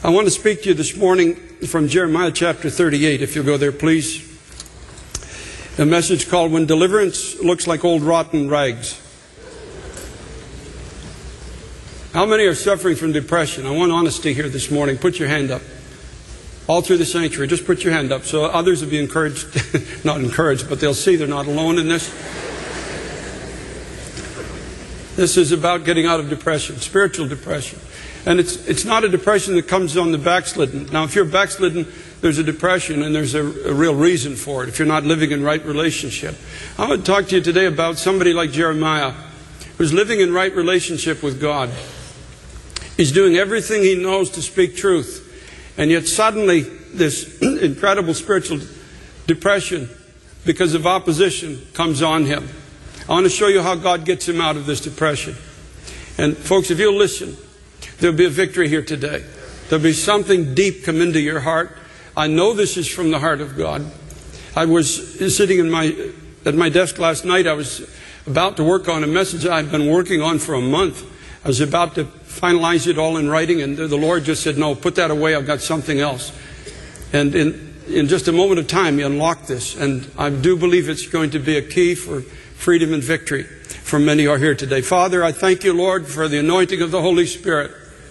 I want to speak to you this morning from Jeremiah chapter 38, if you'll go there, please. A message called When Deliverance Looks Like Old Rotten Rags. How many are suffering from depression? I want honesty here this morning. Put your hand up. All through the sanctuary, just put your hand up so others will be encouraged. Not encouraged, but they'll see they're not alone in this. This is about getting out of depression, spiritual depression. And it's not a depression that comes on the backslidden. Now, if you're backslidden, there's a depression and there's a real reason for it if you're not living in right relationship. I want to talk to you today about somebody like Jeremiah who's living in right relationship with God. He's doing everything he knows to speak truth. And yet suddenly this incredible spiritual depression because of opposition comes on him. I want to show you how God gets him out of this depression. And folks, if you'll listen, there'll be a victory here today. There'll be something deep come into your heart. I know this is from the heart of God. I was sitting at my desk last night. I was about to work on a message I'd been working on for a month. I was about to finalize it all in writing, and the Lord just said, no, put that away. I've got something else. And in just a moment of time, He unlocked this. And I do believe it's going to be a key for freedom and victory for many who are here today. Father, I thank you, Lord, for the anointing of the Holy Spirit.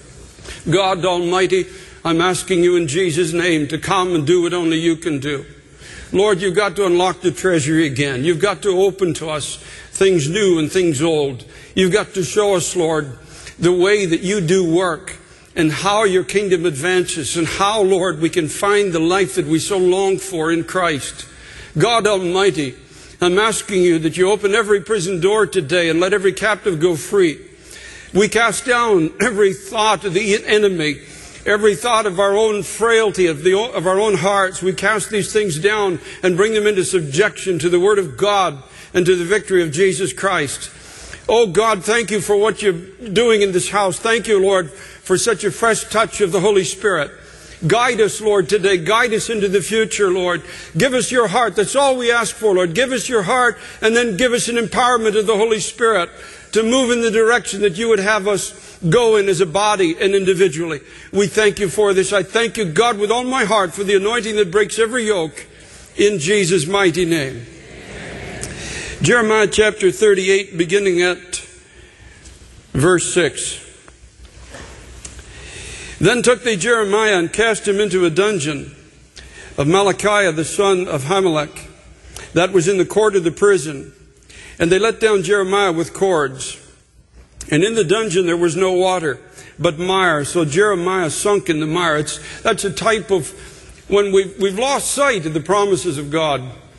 God Almighty, I'm asking you in Jesus' name to come and do what only you can do. Lord, you've got to unlock the treasury again. You've got to open to us things new and things old. You've got to show us, Lord, the way that you do work and how your kingdom advances and how, Lord, we can find the life that we so long for in Christ. God Almighty, I'm asking you that you open every prison door today and let every captive go free. We cast down every thought of the enemy, every thought of our own frailty, of our own hearts. We cast these things down and bring them into subjection to the Word of God and to the victory of Jesus Christ. Oh God, thank you for what you're doing in this house. Thank you, Lord, for such a fresh touch of the Holy Spirit. Guide us, Lord, today. Guide us into the future, Lord. Give us your heart. That's all we ask for, Lord. Give us your heart and then give us an empowerment of the Holy Spirit to move in the direction that you would have us go in as a body and individually. We thank you for this. I thank you, God, with all my heart for the anointing that breaks every yoke in Jesus' mighty name. Jeremiah chapter 38, beginning at verse 6. Then took they Jeremiah and cast him into a dungeon of Malachiah the son of Hamelech, that was in the court of the prison. And they let down Jeremiah with cords. And in the dungeon there was no water, but mire. So Jeremiah sunk in the mire. That's a type of when we've lost sight of the promises of God.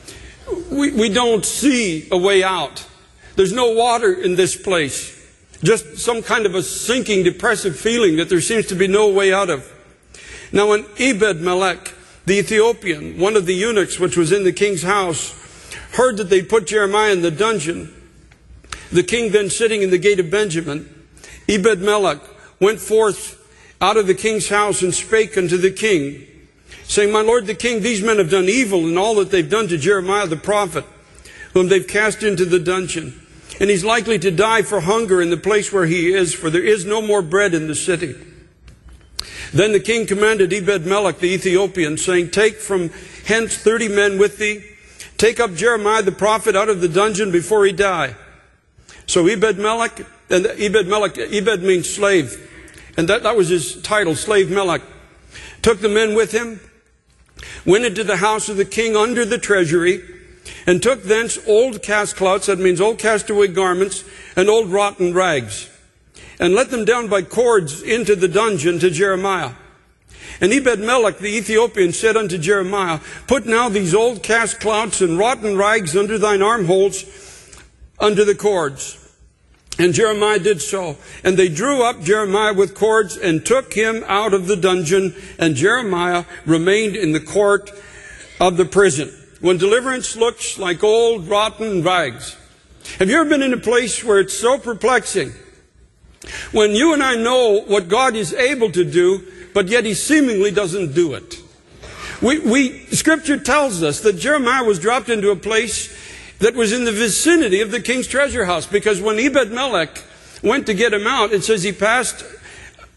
We don't see a way out. There's no water in this place. Just some kind of a sinking, depressive feeling that there seems to be no way out of. Now when Ebed-Melech, the Ethiopian, one of the eunuchs which was in the king's house, heard that they put Jeremiah in the dungeon, the king then sitting in the gate of Benjamin, Ebed-Melech went forth out of the king's house and spake unto the king, saying, My lord the king, these men have done evil in all that they've done to Jeremiah the prophet, whom they've cast into the dungeon. And he's likely to die for hunger in the place where he is, for there is no more bread in the city. Then the king commanded Ebed-Melech the Ethiopian, saying, Take from hence 30 men with thee. Take up Jeremiah the prophet out of the dungeon before he die. So Ebed-Melech, and Ebed means slave. And that was his title, Slave Melech. Took the men with him, went into the house of the king under the treasury, and took thence old cast-clouts, that means old castaway garments, and old rotten rags, and let them down by cords into the dungeon to Jeremiah. And Ebed-Melech the Ethiopian said unto Jeremiah, Put now these old cast-clouts and rotten rags under thine armholes, under the cords. And Jeremiah did so. And they drew up Jeremiah with cords and took him out of the dungeon. And Jeremiah remained in the court of the prison. When deliverance looks like old rotten rags. Have you ever been in a place where it's so perplexing? When you and I know what God is able to do, but yet He seemingly doesn't do it. Scripture tells us that Jeremiah was dropped into a place that was in the vicinity of the king's treasure house. Because when Ebed-Melech went to get him out, it says he passed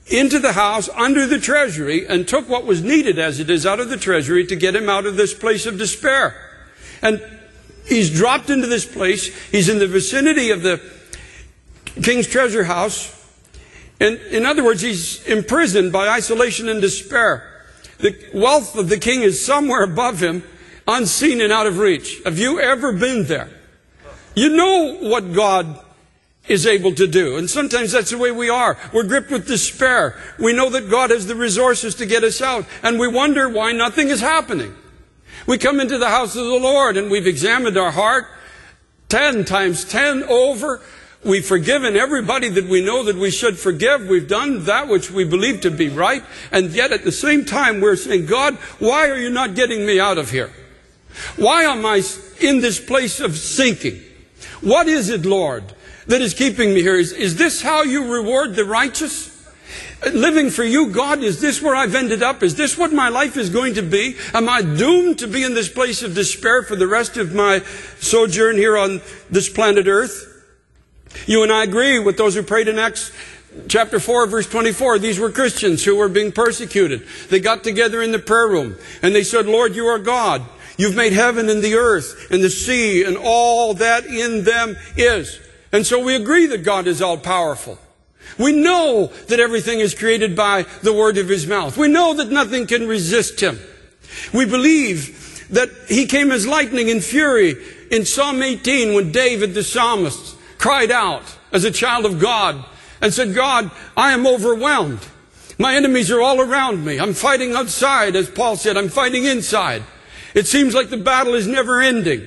into the house under the treasury and took what was needed as it is out of the treasury to get him out of this place of despair. And he's dropped into this place. He's in the vicinity of the king's treasure house. And in other words, he's imprisoned by isolation and despair. The wealth of the king is somewhere above him, unseen and out of reach. Have you ever been there? You know what God is able to do. And sometimes that's the way we are. We're gripped with despair. We know that God has the resources to get us out. And we wonder why nothing is happening. We come into the house of the Lord and we've examined our heart 10 times 10 over. We've forgiven everybody that we know that we should forgive. We've done that which we believe to be right. And yet at the same time we're saying, God, why are you not getting me out of here? Why am I in this place of sinking? What is it, Lord, that is keeping me here? Is this how you reward the righteous? Living for you, God, is this where I've ended up? Is this what my life is going to be? Am I doomed to be in this place of despair for the rest of my sojourn here on this planet Earth? You and I agree with those who prayed in Acts chapter 4, verse 24. These were Christians who were being persecuted. They got together in the prayer room and they said, Lord, you are God. You've made heaven and the earth and the sea and all that in them is. And so we agree that God is all-powerful. We know that everything is created by the word of His mouth. We know that nothing can resist Him. We believe that He came as lightning and fury in Psalm 18 when David the psalmist cried out as a child of God and said, God, I am overwhelmed. My enemies are all around me. I'm fighting outside, as Paul said. I'm fighting inside. It seems like the battle is never ending.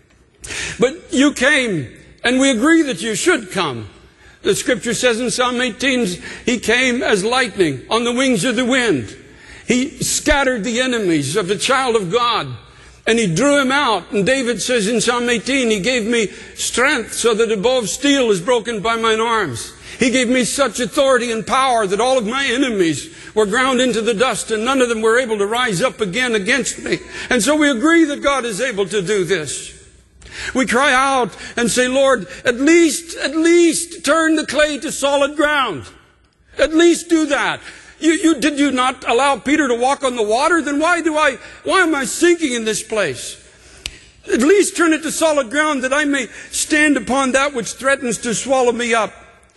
But you came, and we agree that you should come. The scripture says in Psalm 18, He came as lightning on the wings of the wind. He scattered the enemies of the child of God, and He drew him out. And David says in Psalm 18, He gave me strength so that a bow of steel is broken by mine arms. He gave me such authority and power that all of my enemies were ground into the dust and none of them were able to rise up again against me. And so we agree that God is able to do this. We cry out and say, Lord, at least turn the clay to solid ground. At least do that. Did you not allow Peter to walk on the water? Then why am I sinking in this place? At least turn it to solid ground that I may stand upon that which threatens to swallow me up.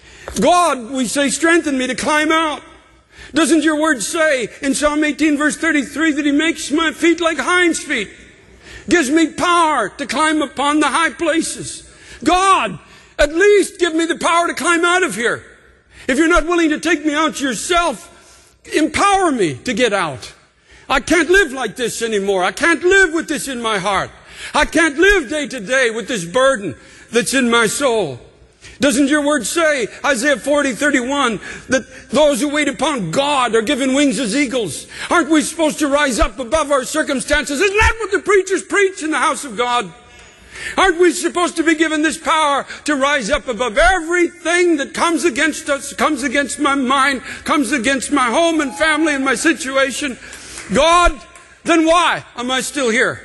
God, we say, strengthen me to climb out. Doesn't your word say in Psalm 18 verse 33 that He makes my feet like hinds feet? Gives me power to climb upon the high places. God, at least give me the power to climb out of here. If you're not willing to take me out yourself, empower me to get out. I can't live like this anymore. I can't live with this in my heart. I can't live day to day with this burden that's in my soul. Doesn't your word say, Isaiah 40:31, that those who wait upon God are given wings as eagles? Aren't we supposed to rise up above our circumstances? Isn't that what the preachers preach in the house of God? Aren't we supposed to be given this power to rise up above everything that comes against us, comes against my mind, comes against my home and family and my situation? God, then why am I still here?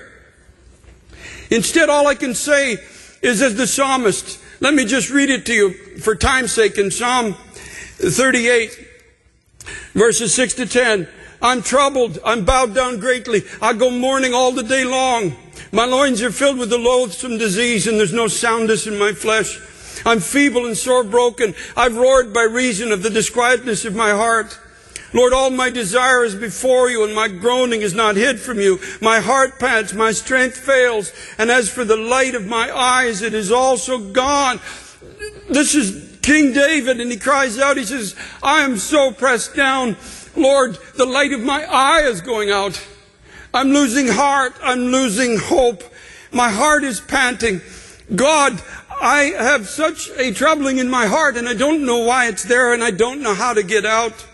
Instead, all I can say is, as the psalmist, let me just read it to you for time's sake in Psalm 38, verses 6 to 10. I'm troubled, I'm bowed down greatly. I go mourning all the day long. My loins are filled with a loathsome disease, and there's no soundness in my flesh. I'm feeble and sore broken. I've roared by reason of the disquietness of my heart. Lord, all my desire is before you, and my groaning is not hid from you. My heart pants, my strength fails, and as for the light of my eyes, it is also gone. This is King David, and he cries out, he says, I am so pressed down. Lord, the light of my eye is going out. I'm losing heart. I'm losing hope. My heart is panting. God, I have such a troubling in my heart, and I don't know why it's there, and I don't know how to get out.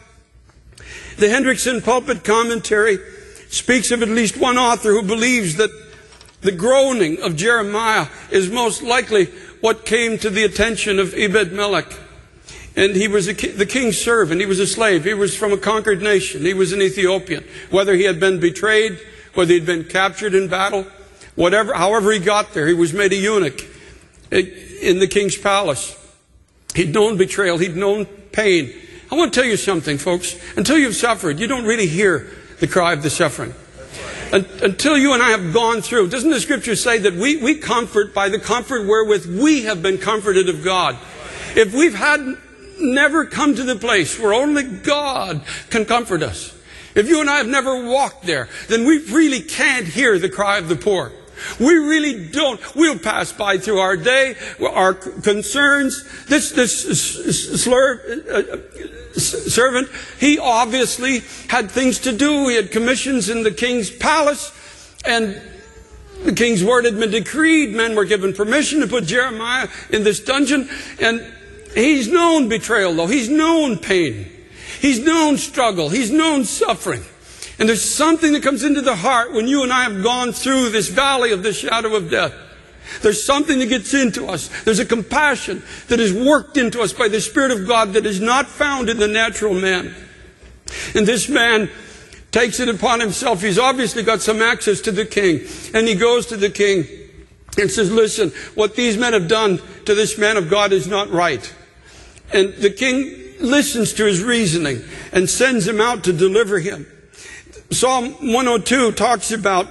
The Hendrickson Pulpit Commentary speaks of at least one author who believes that the groaning of Jeremiah is most likely what came to the attention of Ebed-Melech. And he was the king's servant. He was a slave. He was from a conquered nation. He was an Ethiopian. Whether he had been betrayed, whether he'd been captured in battle, however he got there, he was made a eunuch in the king's palace. He'd known betrayal. He'd known pain. I want to tell you something, folks. Until you've suffered, you don't really hear the cry of the suffering. Until you and I have gone through. Doesn't the Scripture say that we comfort by the comfort wherewith we have been comforted of God? If we've never come to the place where only God can comfort us, if you and I have never walked there, then we really can't hear the cry of the poor. We really don't. We'll pass by through our day, our concerns. This servant, he obviously had things to do. He had commissions in the king's palace, and the king's word had been decreed. Men were given permission to put Jeremiah in this dungeon, and he's known betrayal, though. He's known pain. He's known struggle. He's known suffering. And there's something that comes into the heart when you and I have gone through this valley of the shadow of death. There's something that gets into us. There's a compassion that is worked into us by the Spirit of God that is not found in the natural man. And this man takes it upon himself. He's obviously got some access to the king. And he goes to the king and says, listen, what these men have done to this man of God is not right. And the king listens to his reasoning and sends him out to deliver him. Psalm 102 talks about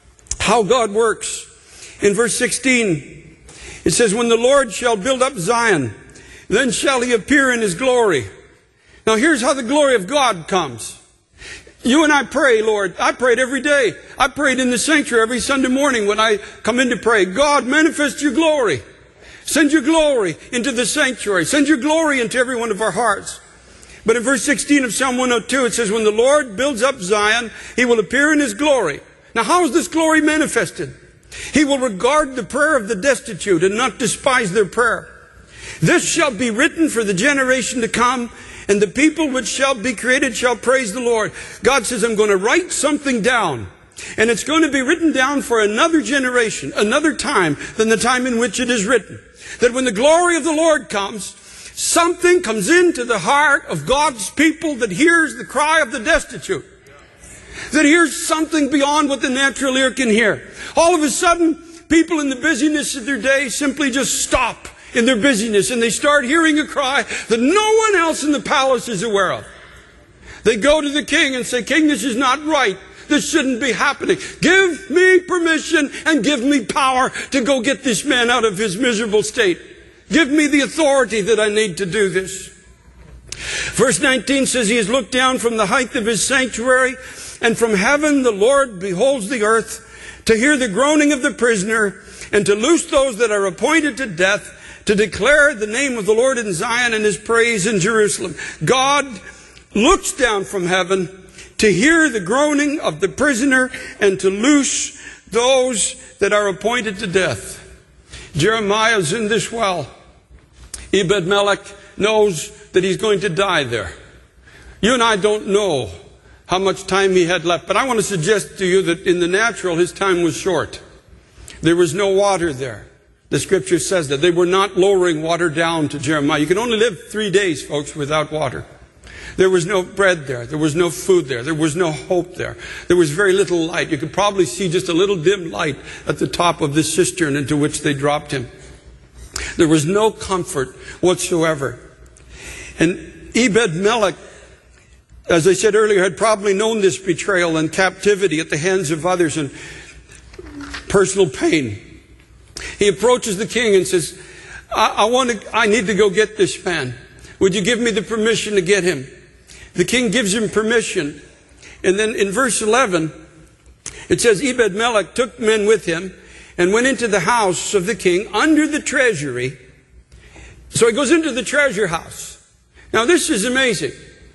how God works. In verse 16, it says, when the Lord shall build up Zion, then shall he appear in his glory. Now here's how the glory of God comes. You and I pray, Lord. I prayed every day. I prayed in the sanctuary every Sunday morning when I come in to pray. God, manifest your glory. Send your glory into the sanctuary. Send your glory into every one of our hearts. But in verse 16 of Psalm 102, it says, when the Lord builds up Zion, he will appear in his glory. Now, how is this glory manifested? He will regard the prayer of the destitute and not despise their prayer. This shall be written for the generation to come, and the people which shall be created shall praise the Lord. God says, I'm going to write something down, and it's going to be written down for another generation, another time than the time in which it is written. That when the glory of the Lord comes, something comes into the heart of God's people that hears the cry of the destitute. That hears something beyond what the natural ear can hear. All of a sudden, people in the busyness of their day simply just stop in their busyness and they start hearing a cry that no one else in the palace is aware of. They go to the king and say, King, this is not right. This shouldn't be happening. Give me permission and give me power to go get this man out of his miserable state. Give me the authority that I need to do this. Verse 19 says, he has looked down from the height of his sanctuary, and from heaven the Lord beholds the earth, to hear the groaning of the prisoner, and to loose those that are appointed to death, to declare the name of the Lord in Zion and his praise in Jerusalem. God looks down from heaven to hear the groaning of the prisoner and to loose those that are appointed to death. Jeremiah is in this well. Ebed-Melech knows that he's going to die there. You and I don't know how much time he had left, but I want to suggest to you that in the natural his time was short. There was no water there. The Scripture says that. They were not lowering water down to Jeremiah. You can only live 3 days, folks, without water. There was no bread there. There was no food there. There was no hope there. There was very little light. You could probably see just a little dim light at the top of the cistern into which they dropped him. There was no comfort whatsoever. And Ebed-Melech, as I said earlier, had probably known this betrayal and captivity at the hands of others and personal pain. He approaches the king and says, I need to go get this man. Would you give me the permission to get him? The king gives him permission. And then in verse 11, it says, Ebed-Melech took men with him and went into the house of the king under the treasury. So he goes into the treasure house. Now this is amazing.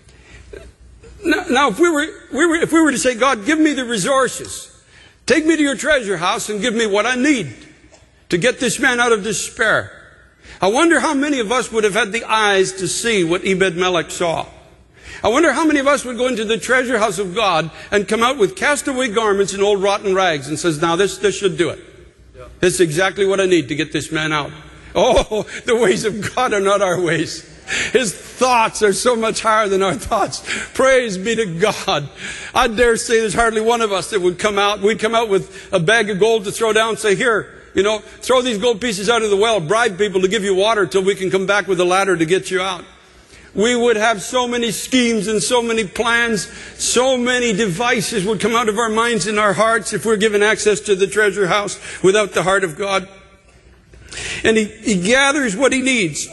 Now if we were to say, God, give me the resources. Take me to your treasure house and give me what I need to get this man out of despair. I wonder how many of us would have had the eyes to see what Ebed-Melech saw. I wonder how many of us would go into the treasure house of God and come out with castaway garments and old rotten rags and says, now this should do it. Yeah. This is exactly what I need to get this man out. Oh, the ways of God are not our ways. His thoughts are so much higher than our thoughts. Praise be to God. I dare say there's hardly one of us that would come out. We'd come out with a bag of gold to throw down and say, here, throw these gold pieces out of the well, bribe people to give you water till we can come back with a ladder to get you out. we would have so many schemes and so many plans, so many devices would come out of our minds and our hearts if we're given access to the treasure house without the heart of God. And he gathers what he needs.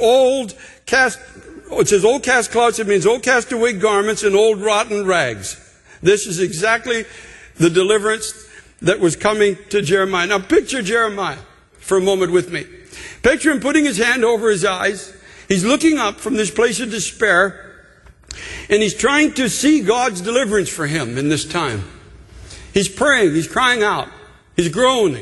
It says old cast cloths, it means old cast away garments and old rotten rags. This is exactly the deliverance that was coming to Jeremiah. Now picture Jeremiah for a moment with me. Picture him putting his hand over his eyes. He's looking up from this place of despair, and he's trying to see God's deliverance for him in this time. He's praying, he's crying out, he's groaning.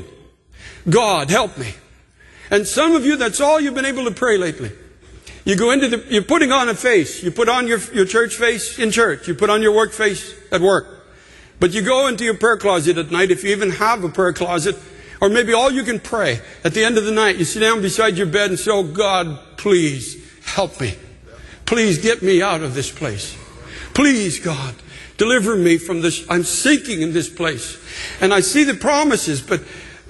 God, help me. And some of you, that's all you've been able to pray lately. You go you're putting on a face. You put on your church face in church. You put on your work face at work. But you go into your prayer closet at night, if you even have a prayer closet, or maybe all you can pray. At the end of the night, you sit down beside your bed and say, oh God, please help me. Please get me out of this place. Please, God, deliver me from this. I'm sinking in this place. And I see the promises, but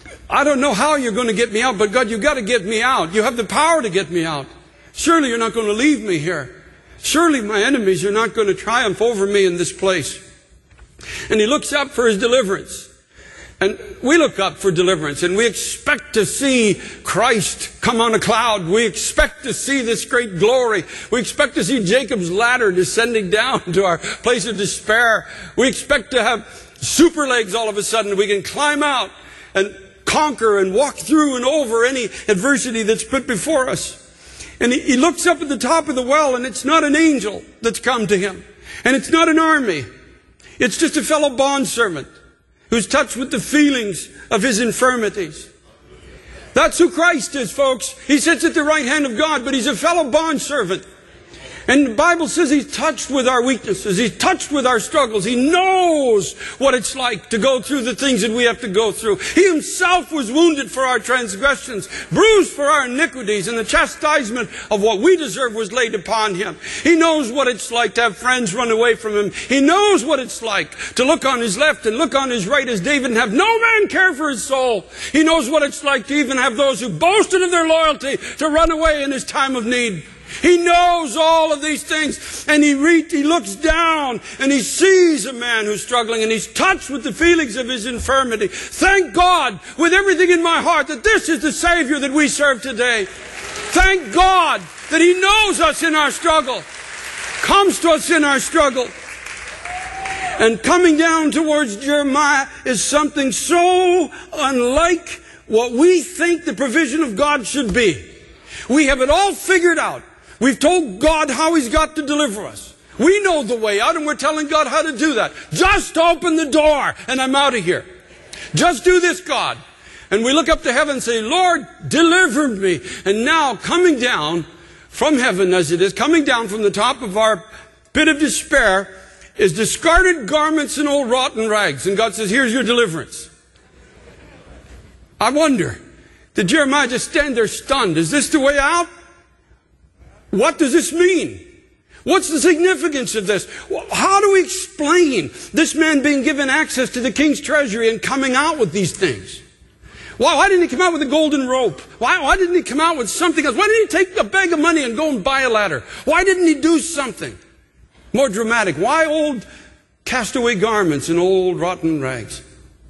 I don't know how you're going to get me out. But God, you've got to get me out. You have the power to get me out. Surely you're not going to leave me here. Surely my enemies are not going to triumph over me in this place. And he looks up for his deliverance. And we look up for deliverance, and we expect to see Christ come on a cloud. We expect to see this great glory. We expect to see Jacob's ladder descending down to our place of despair. We expect to have super legs all of a sudden. We can climb out and conquer and walk through and over any adversity that's put before us. And he looks up at the top of the well, and it's not an angel that's come to him. And it's not an army. It's just a fellow bondservant who's touched with the feelings of his infirmities. That's who Christ is, folks. He sits at the right hand of God, but he's a fellow bondservant. And the Bible says he's touched with our weaknesses. He's touched with our struggles. He knows what it's like to go through the things that we have to go through. He himself was wounded for our transgressions, bruised for our iniquities, and the chastisement of what we deserve was laid upon him. He knows what it's like to have friends run away from him. He knows what it's like to look on his left and look on his right as David and have no man care for his soul. He knows what it's like to even have those who boasted of their loyalty to run away in his time of need. He knows all of these things, and he looks down and he sees a man who's struggling, and he's touched with the feelings of his infirmity. Thank God with everything in my heart that this is the Savior that we serve today. Thank God that he knows us in our struggle, comes to us in our struggle. And coming down towards Jeremiah is something so unlike what we think the provision of God should be. We have it all figured out. We've told God how he's got to deliver us. We know the way out, and we're telling God how to do that. Just open the door and I'm out of here. Just do this, God. And we look up to heaven and say, Lord, deliver me. And now coming down from heaven as it is, coming down from the top of our pit of despair is discarded garments and old rotten rags. And God says, here's your deliverance. I wonder, did Jeremiah just stand there stunned? Is this the way out? What does this mean? What's the significance of this? How do we explain this man being given access to the king's treasury and coming out with these things? Why didn't he come out with a golden rope? Why didn't he come out with something else? Why didn't he take a bag of money and go and buy a ladder? Why didn't he do something more dramatic? Why old castaway garments and old rotten rags?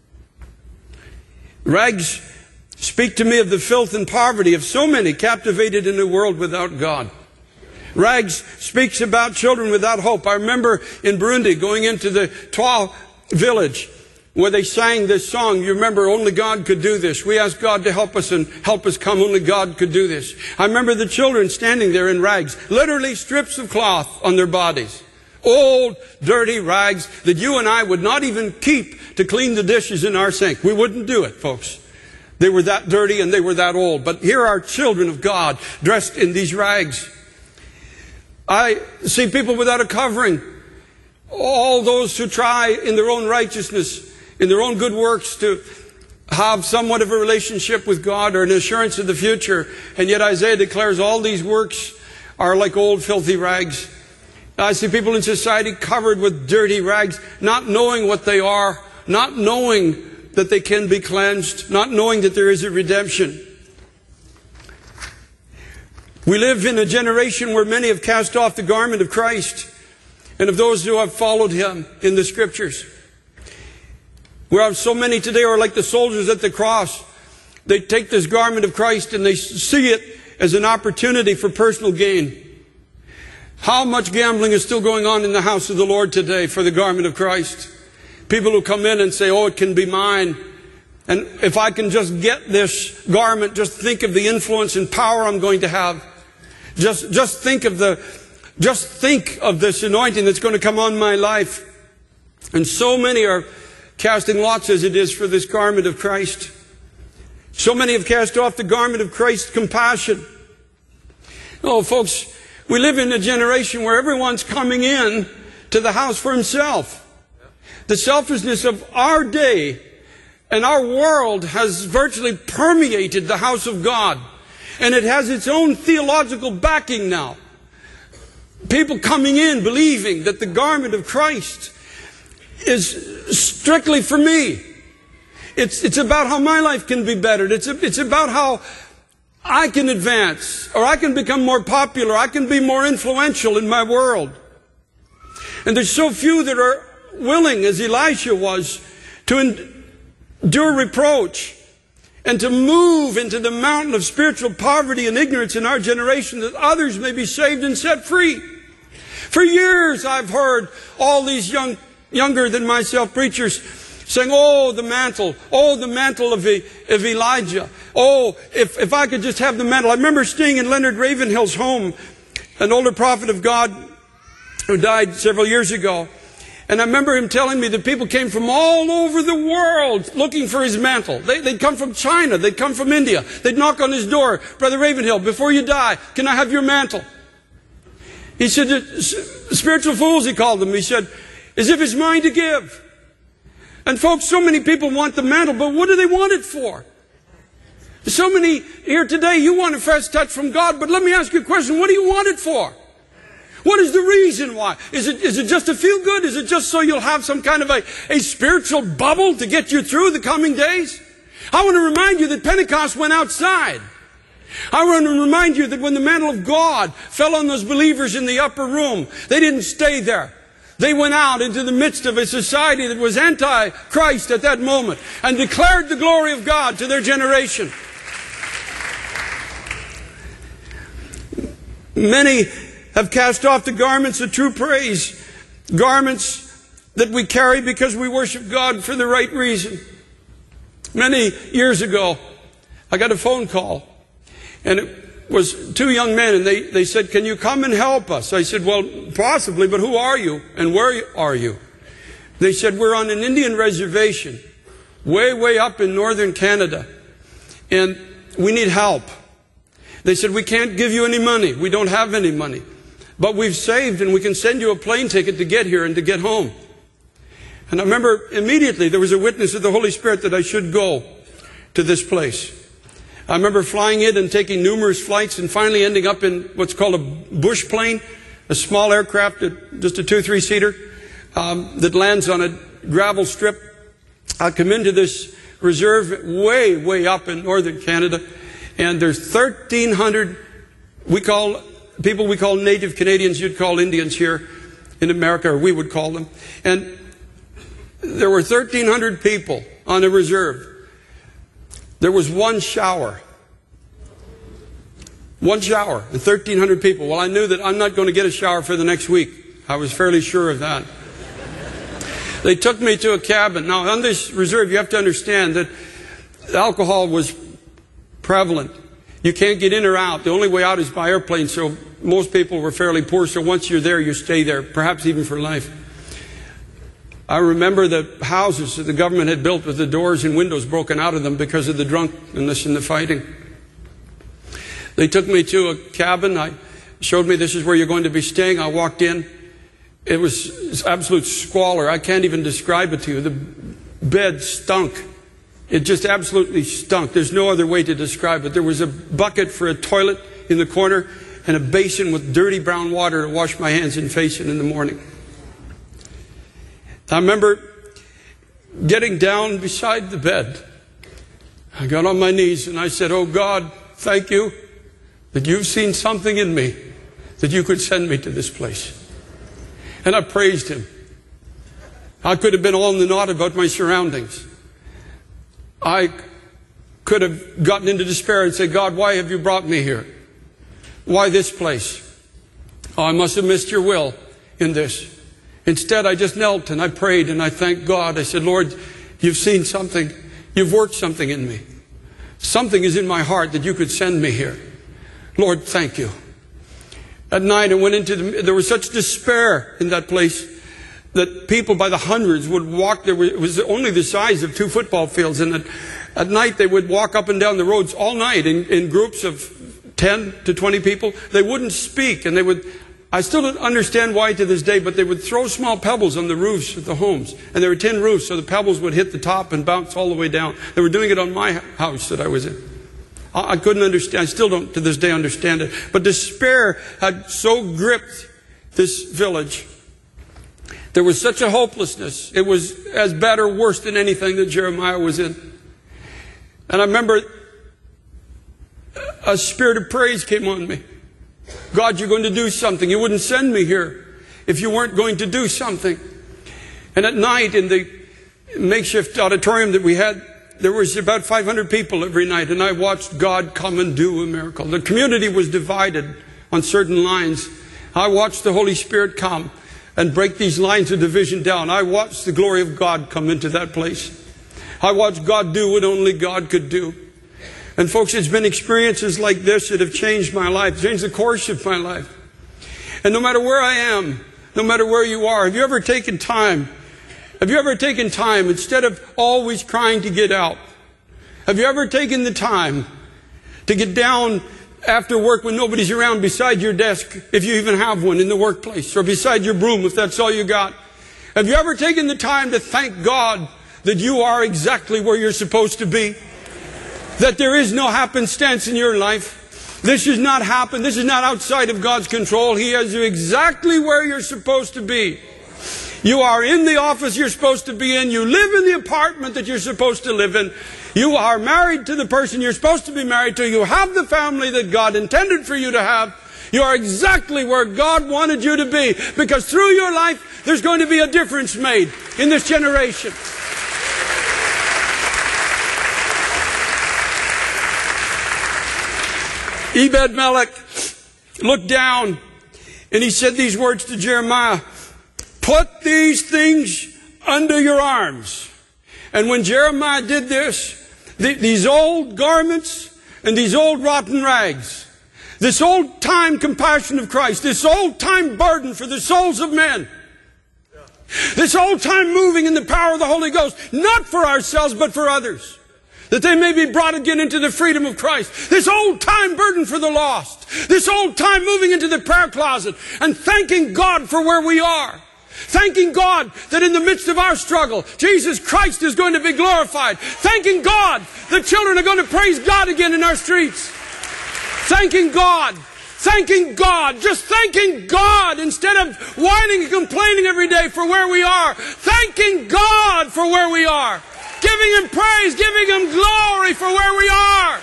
Rags speak to me of the filth and poverty of so many captivated in a world without God. Rags speaks about children without hope. I remember in Burundi going into the Twa village where they sang this song. You remember, only God could do this. We asked God to help us and help us come. Only God could do this. I remember the children standing there in rags, literally strips of cloth on their bodies. Old, dirty rags that you and I would not even keep to clean the dishes in our sink. We wouldn't do it, folks. They were that dirty and they were that old. But here are children of God dressed in these rags. I see people without a covering. All those who try in their own righteousness, in their own good works to have somewhat of a relationship with God or an assurance of the future. And yet Isaiah declares all these works are like old filthy rags. I see people in society covered with dirty rags, not knowing what they are, not knowing that they can be cleansed, not knowing that there is a redemption. We live in a generation where many have cast off the garment of Christ and of those who have followed Him in the Scriptures. Where so many today are like the soldiers at the cross. They take this garment of Christ and they see it as an opportunity for personal gain. How much gambling is still going on in the house of the Lord today for the garment of Christ? People who come in and say, oh, it can be mine. And if I can just get this garment, just think of the influence and power I'm going to have. Just think of this anointing that's going to come on my life. And so many are casting lots as it is for this garment of Christ. So many have cast off the garment of Christ's compassion. Oh, folks, we live in a generation where everyone's coming in to the house for himself. The selfishness of our day and our world has virtually permeated the house of God. And it has its own theological backing now. People coming in believing that the garment of Christ is strictly for me. It's about how my life can be bettered. It's about how I can advance, or I can become more popular, I can be more influential in my world. And there's so few that are willing, as Elisha was, to endure reproach and to move into the mountain of spiritual poverty and ignorance in our generation that others may be saved and set free. For years I've heard all these younger than myself preachers saying, oh, the mantle of Elijah. Oh, if I could just have the mantle. I remember staying in Leonard Ravenhill's home, an older prophet of God who died several years ago. And I remember him telling me that people came from all over the world looking for his mantle. They'd come from China. They'd come from India. They'd knock on his door. Brother Ravenhill, before you die, can I have your mantle? He said, spiritual fools, he called them. He said, as if it's mine to give. And folks, so many people want the mantle, but what do they want it for? So many here today, you want a fresh touch from God, but let me ask you a question. What do you want it for? What is the reason why? Is it just to feel good? Is it just so you'll have some kind of a spiritual bubble to get you through the coming days? I want to remind you that Pentecost went outside. I want to remind you that when the mantle of God fell on those believers in the upper room, they didn't stay there. They went out into the midst of a society that was anti-Christ at that moment and declared the glory of God to their generation. Many have cast off the garments of true praise, garments that we carry because we worship God for the right reason. Many years ago, I got a phone call, and it was two young men, and they said, can you come and help us? I said, well, possibly, but who are you and where are you? They said, we're on an Indian reservation way up in northern Canada, and we need help. They said, we can't give you any money. We don't have any money. But we've saved, and we can send you a plane ticket to get here and to get home. And I remember immediately there was a witness of the Holy Spirit that I should go to this place. I remember flying in and taking numerous flights and finally ending up in what's called a bush plane, a small aircraft, just a 2 or 3-seater, that lands on a gravel strip. I come into this reserve way up in northern Canada, and there's 1,300 we call native Canadians, you'd call Indians here in America, or we would call them. And there were 1,300 people on a reserve. There was one shower. One shower and 1,300 people. Well, I knew that I'm not going to get a shower for the next week. I was fairly sure of that. They took me to a cabin. Now, on this reserve, you have to understand that alcohol was prevalent. You can't get in or out. The only way out is by airplane, so most people were fairly poor. So once you're there, you stay there, perhaps even for life. I remember the houses that the government had built with the doors and windows broken out of them because of the drunkenness and the fighting. They took me to a cabin. I showed me this is where you're going to be staying. I walked in. It was absolute squalor. I can't even describe it to you. The bed stunk. It just absolutely stunk. There's no other way to describe it. There was a bucket for a toilet in the corner and a basin with dirty brown water to wash my hands and face in the morning. I remember getting down beside the bed. I got on my knees and I said, oh God, thank you that you've seen something in me that you could send me to this place. And I praised him. I could have been all in the knot about my surroundings. I could have gotten into despair and said, God, why have you brought me here? Why this place? Oh, I must have missed your will in this. Instead, I just knelt and I prayed and I thanked God. I said, Lord, you've seen something. You've worked something in me. Something is in my heart that you could send me here. Lord, thank you. At night, I went into there was such despair in that place that people by the hundreds would walk. It was only the size of 2 football fields. And at night, they would walk up and down the roads all night in groups of 10 to 20 people. They wouldn't speak. And they would, I still don't understand why to this day, but they would throw small pebbles on the roofs of the homes. And there were tin roofs, so the pebbles would hit the top and bounce all the way down. They were doing it on my house that I was in. I couldn't understand. I still don't to this day understand it. But despair had so gripped this village. There was such a hopelessness. It was as bad or worse than anything that Jeremiah was in. And I remember a spirit of praise came on me. God, you're going to do something. You wouldn't send me here if you weren't going to do something. And at night in the makeshift auditorium that we had, there was about 500 people every night, and I watched God come and do a miracle. The community was divided on certain lines. I watched the Holy Spirit come and break these lines of division down. I watched the glory of God come into that place. I watched God do what only God could do. And folks, it's been experiences like this that have changed my life, changed the course of my life. And no matter where I am, no matter where you are, have you ever taken time, instead of always trying to get out, have you ever taken the time to get down after work when nobody's around beside your desk, if you even have one in the workplace, or beside your broom if that's all you got? Have you ever taken the time to thank God that you are exactly where you're supposed to be? That there is no happenstance in your life. This has not happened. This is not outside of God's control. He has you exactly where you're supposed to be. You are in the office you're supposed to be in. You live in the apartment that you're supposed to live in. You are married to the person you're supposed to be married to. You have the family that God intended for you to have. You are exactly where God wanted you to be. Because through your life, there's going to be a difference made in this generation. Ebed-Melech looked down and he said these words to Jeremiah, "Put these things under your arms." And when Jeremiah did this, these old garments and these old rotten rags, this old-time compassion of Christ, this old-time burden for the souls of men, this old-time moving in the power of the Holy Ghost, not for ourselves but for others, that they may be brought again into the freedom of Christ. This old-time burden for the lost. This old-time moving into the prayer closet and thanking God for where we are. Thanking God that in the midst of our struggle, Jesus Christ is going to be glorified. Thanking God that children are going to praise God again in our streets. Thanking God. Thanking God. Just thanking God instead of whining and complaining every day for where we are. Thanking God for where we are. Giving Him praise, giving Him glory for where we are.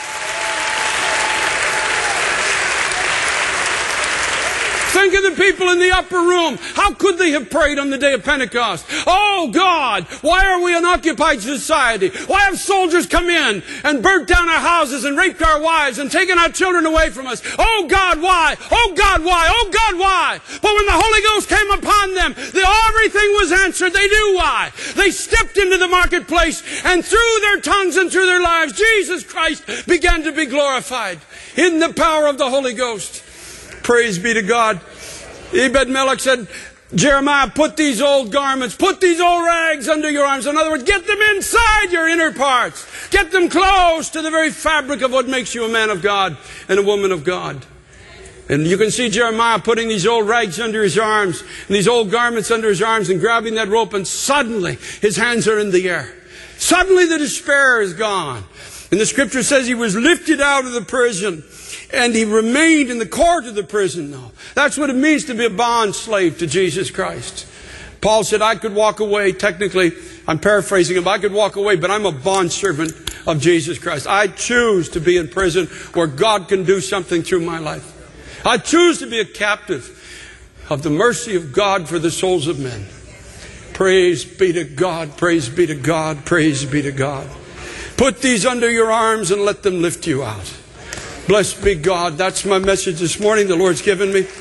Think of the people in the upper room. How could they have prayed on the day of Pentecost? Oh God, why are we an occupied society? Why have soldiers come in and burnt down our houses and raped our wives and taken our children away from us? Oh God, why? Oh God, why? Oh God, why? But when the Holy Ghost came upon them, everything was answered. They knew why. They stepped into the marketplace, and through their tongues and through their lives, Jesus Christ began to be glorified in the power of the Holy Ghost. Praise be to God. Ebed-Melech said, Jeremiah, put these old garments, put these old rags under your arms. In other words, get them inside your inner parts. Get them close to the very fabric of what makes you a man of God and a woman of God. And you can see Jeremiah putting these old rags under his arms and these old garments under his arms and grabbing that rope, and suddenly his hands are in the air. Suddenly the despair is gone. And the scripture says he was lifted out of the prison. And he remained in the court of the prison now. That's what it means to be a bond slave to Jesus Christ. Paul said, I could walk away. Technically, I'm paraphrasing him. I could walk away, but I'm a bond servant of Jesus Christ. I choose to be in prison where God can do something through my life. I choose to be a captive of the mercy of God for the souls of men. Praise be to God, praise be to God, praise be to God. Put these under your arms and let them lift you out. Blessed be God. That's my message this morning the Lord's given me.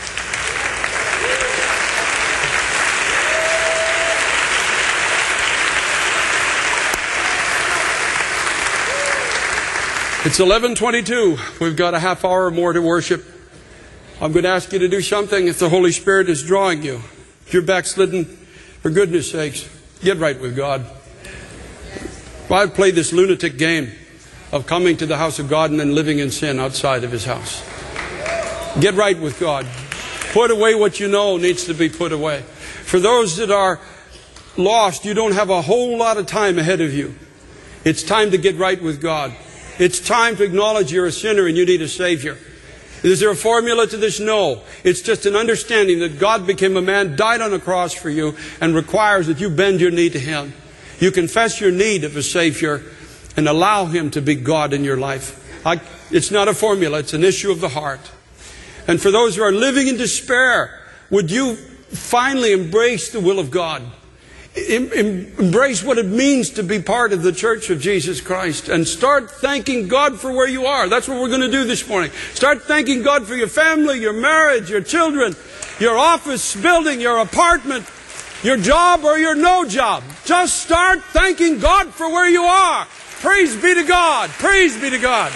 It's 11:22. We've got a half hour more to worship. I'm going to ask you to do something if the Holy Spirit is drawing you. If you're backslidden, for goodness sakes, get right with God. Well, I've played this lunatic game of coming to the house of God and then living in sin outside of His house. Get right with God. Put away what you know needs to be put away. For those that are lost, you don't have a whole lot of time ahead of you. It's time to get right with God. It's time to acknowledge you're a sinner and you need a Savior. Is there a formula to this? No. It's just an understanding that God became a man, died on a cross for you, and requires that you bend your knee to Him. You confess your need of a Savior and allow Him to be God in your life. It's not a formula. It's an issue of the heart. And for those who are living in despair, would you finally embrace the will of God? Embrace what it means to be part of the Church of Jesus Christ and start thanking God for where you are. That's what we're going to do this morning. Start thanking God for your family, your marriage, your children, your office building, your apartment, your job or your no job. Just start thanking God for where you are. Praise be to God. Praise be to God.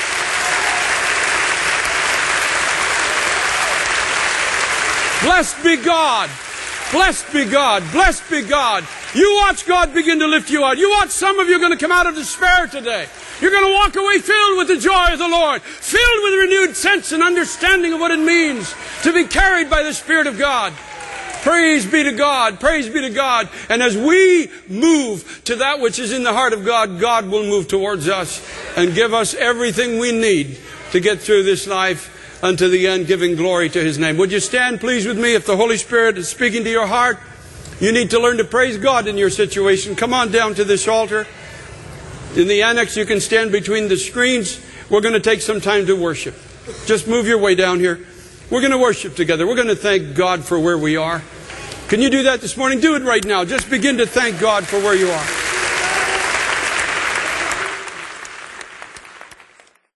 Blessed be God. Blessed be God. Blessed be God. You watch God begin to lift you out. You watch some of you are going to come out of despair today. You're going to walk away filled with the joy of the Lord, filled with a renewed sense and understanding of what it means to be carried by the Spirit of God. Praise be to God. Praise be to God. And as we move to that which is in the heart of God, God will move towards us and give us everything we need to get through this life unto the end, giving glory to His name. Would you stand, please, with me? If the Holy Spirit is speaking to your heart, you need to learn to praise God in your situation. Come on down to this altar. In the annex, you can stand between the screens. We're going to take some time to worship. Just move your way down here. We're going to worship together. We're going to thank God for where we are. Can you do that this morning? Do it right now. Just begin to thank God for where you are.